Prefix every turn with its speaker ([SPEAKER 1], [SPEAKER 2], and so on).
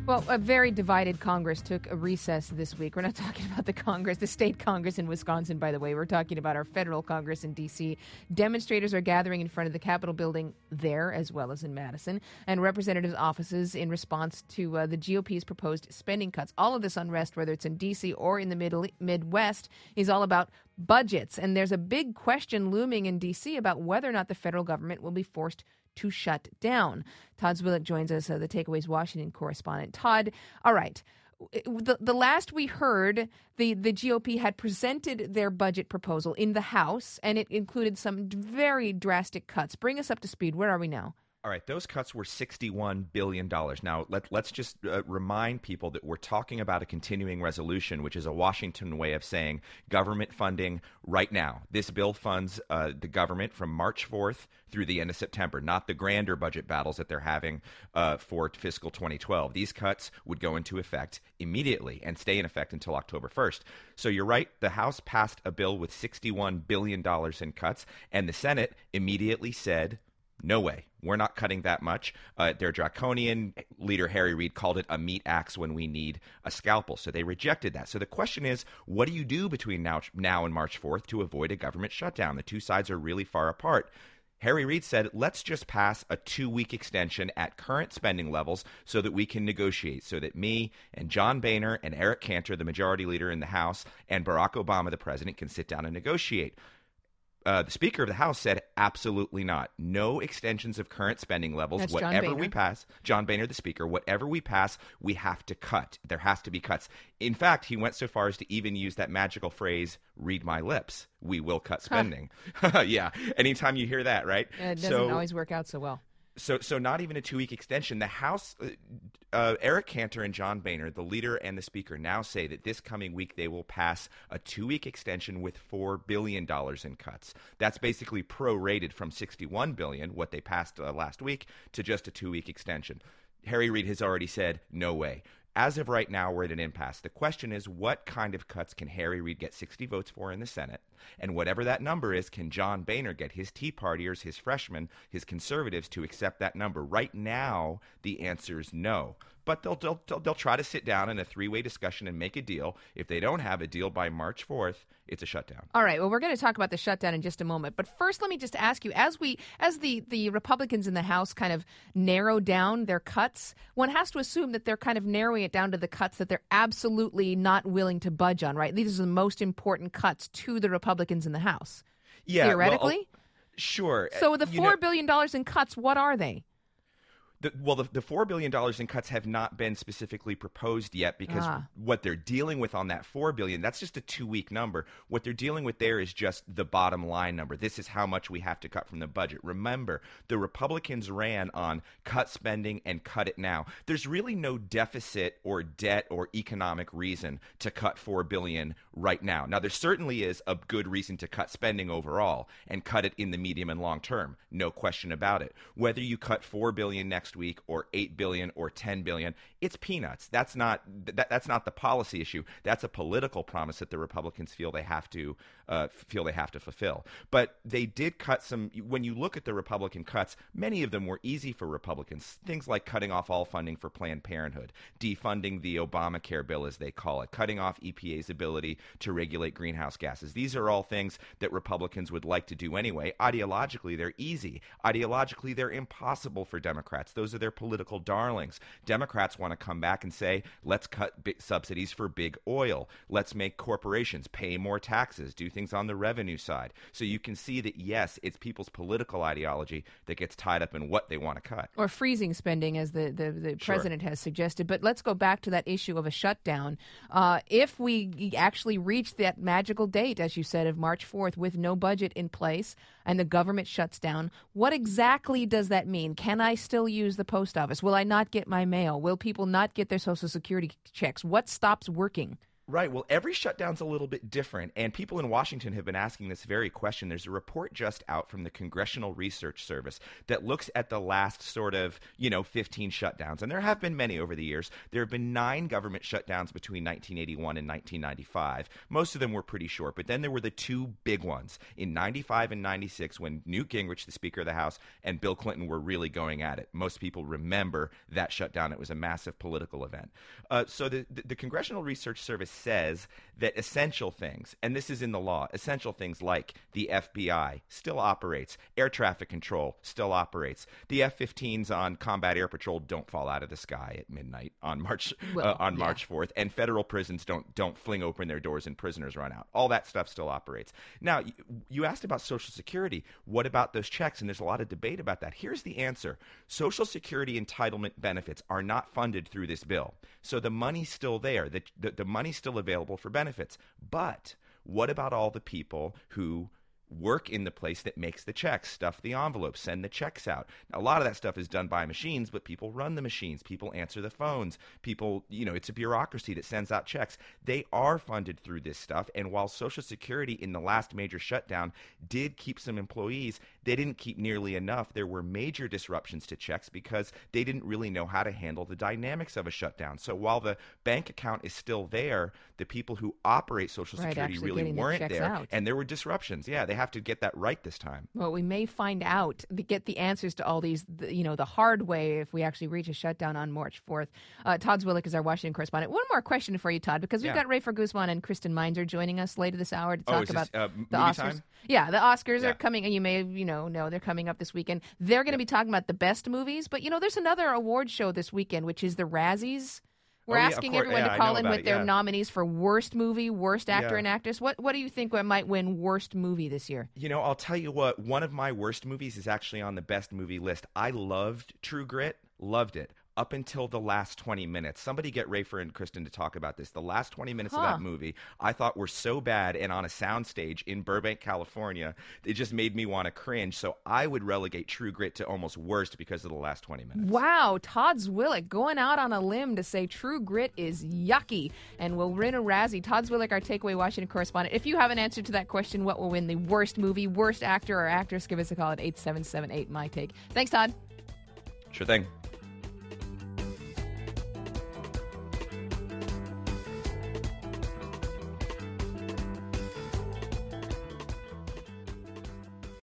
[SPEAKER 1] Well, a very divided Congress took a recess this week. We're not talking about the Congress, the state Congress in Wisconsin, by the way. We're talking about our federal Congress in D.C. Demonstrators are gathering in front of the Capitol building there, as well as in Madison, and representatives' offices in response to the GOP's proposed spending cuts. All of this unrest, whether it's in D.C. or in the Midwest, is all about budgets. And there's a big question looming in D.C. about whether or not the federal government will be forced to shut down. Todd Zwillich joins us, the Takeaways Washington correspondent. Todd, all right. The last we heard, the GOP had presented their budget proposal in the House, and it included some very drastic cuts. Bring us up to speed. Where are we now?
[SPEAKER 2] All right, those cuts were $61 billion. Now, let's just remind people that we're talking about a continuing resolution, which is a Washington way of saying government funding right now. This bill funds the government from March 4th through the end of September, not the grander budget battles that they're having for fiscal 2012. These cuts would go into effect immediately and stay in effect until October 1st. So you're right, the House passed a bill with $61 billion in cuts, and the Senate immediately said, no way. We're not cutting that much. They're draconian. Leader Harry Reid called it a meat axe when we need a scalpel. So they rejected that. So the question is, what do you do between now and March 4th to avoid a government shutdown? The two sides are really far apart. Harry Reid said, let's just pass a 2-week extension at current spending levels so that we can negotiate, so that me and John Boehner and Eric Cantor, the majority leader in the House, and Barack Obama, the president, can sit down and negotiate. The Speaker of the House said absolutely not. No extensions of current spending levels.
[SPEAKER 1] That's
[SPEAKER 2] whatever we pass, John Boehner, the Speaker, whatever we pass, we have to cut. There has to be cuts. In fact, he went so far as to even use that magical phrase, read my lips, we will cut spending. Yeah, anytime you hear that, right?
[SPEAKER 1] It doesn't always work out so well.
[SPEAKER 2] So not even a 2-week extension. The House, Eric Cantor and John Boehner, the leader and the Speaker, now say that this coming week they will pass a 2-week extension with $4 billion in cuts. That's basically prorated from $61 billion, what they passed last week, to just a 2-week extension. Harry Reid has already said, no way. As of right now, we're at an impasse. The question is, what kind of cuts can Harry Reid get 60 votes for in the Senate? And whatever that number is, can John Boehner get his Tea Partiers, his freshmen, his conservatives to accept that number? Right now, the answer is no. But they'll try to sit down in a 3-way discussion and make a deal. If they don't have a deal by March 4th, it's a shutdown.
[SPEAKER 1] All right. Well, we're going to talk about the shutdown in just a moment. But first, let me just ask you, as the Republicans in the House kind of narrow down their cuts, one has to assume that they're kind of narrowing it down to the cuts that they're absolutely not willing to budge on, right? These are the most important cuts to the Republicans in the House.
[SPEAKER 2] Yeah,
[SPEAKER 1] theoretically?
[SPEAKER 2] Well, sure.
[SPEAKER 1] So the $4 billion in cuts, what are they?
[SPEAKER 2] The $4 billion in cuts have not been specifically proposed yet because what they're dealing with on that $4 billion, that's just a 2-week number. What they're dealing with there is just the bottom line number. This is how much we have to cut from the budget. Remember, the Republicans ran on cut spending and cut it now. There's really no deficit or debt or economic reason to cut $4 billion right now. Now, there certainly is a good reason to cut spending overall and cut it in the medium and long term. No question about it. Whether you cut $4 billion next week or $8 billion or $10 billion, it's peanuts. That's not the policy issue. That's a political promise that the Republicans feel they have to fulfill. But they did cut some. When you look at the Republican cuts, many of them were easy for Republicans. Things like cutting off all funding for Planned Parenthood, defunding the Obamacare bill, as they call it, cutting off EPA's ability to regulate greenhouse gases. These are all things that Republicans would like to do anyway. Ideologically, they're easy. Ideologically, they're impossible for Democrats. Those are their political darlings. Democrats want to come back and say, let's cut big subsidies for big oil. Let's make corporations pay more taxes, do things on the revenue side. So you can see that, yes, it's people's political ideology that gets tied up in what they want to cut.
[SPEAKER 1] Or freezing spending, as the president has suggested. But let's go back to that issue of a shutdown. If we actually reach that magical date, as you said, of March 4th with no budget in place and the government shuts down, what exactly does that mean? Can I still use the post office? Will I not get my mail? Will people not get their Social Security checks? What stops working?
[SPEAKER 2] Right. Well, every shutdown's a little bit different, and people in Washington have been asking this very question. There's a report just out from the Congressional Research Service that looks at the last sort of, 15 shutdowns, and there have been many over the years. There have been 9 government shutdowns between 1981 and 1995. Most of them were pretty short, but then there were the 2 big ones in 95 and 96 when Newt Gingrich, the Speaker of the House, and Bill Clinton were really going at it. Most people remember that shutdown. It was a massive political event. So the Congressional Research Service says that essential things, and this is in the law, essential things like the FBI still operates, air traffic control still operates, the F-15s on combat air patrol don't fall out of the sky at midnight on March 4th, and federal prisons don't fling open their doors and prisoners run out. All that stuff still operates. Now, you asked about Social Security. What about those checks? And there's a lot of debate about that. Here's the answer. Social Security entitlement benefits are not funded through this bill. So the money's still there. The money's still available for benefits. But what about all the people who work in the place that makes the checks, stuff the envelopes, send the checks out? Now, a lot of that stuff is done by machines, but people run the machines. People answer the phones. People, it's a bureaucracy that sends out checks. They are funded through this stuff. And while Social Security in the last major shutdown did keep some employees, they didn't keep nearly enough. There were major disruptions to checks because they didn't really know how to handle the dynamics of a shutdown. So while the bank account is still there, the people who operate Social Security really weren't there. Out. And there were disruptions. Yeah, they have to get that right this time.
[SPEAKER 1] Well, we may find out, get the answers to all these, the hard way if we actually reach a shutdown on March 4th. Todd Zwillich is our Washington correspondent. One more question for you, Todd, because we've got Rafer Guzman and Kristen Meinzer joining us later this hour to talk about the Oscars. Time? Yeah, the Oscars are coming, and you may, know they're coming up this weekend. They're going to be talking about the best movies, but, there's another award show this weekend, which is the Razzies. We're asking everyone to call in with their nominees for worst movie, worst actor and actress. What do you think might win worst movie this year?
[SPEAKER 2] I'll tell you what, one of my worst movies is actually on the best movie list. I loved True Grit, loved it. Up until the last 20 minutes. Somebody get Rafer and Kristen to talk about this. The last 20 minutes of that movie I thought were so bad, and on a soundstage in Burbank, California, it just made me want to cringe. So I would relegate True Grit to almost worst because of the last 20 minutes.
[SPEAKER 1] Wow, Todd Zwillich going out on a limb to say True Grit is yucky and will win a Razzie. Todd Zwillich, our Takeaway Washington correspondent. If you have an answer to that question, what will win the worst movie, worst actor or actress, give us a call at 877-8-MY-TAKE. Thanks, Todd.
[SPEAKER 2] Sure thing.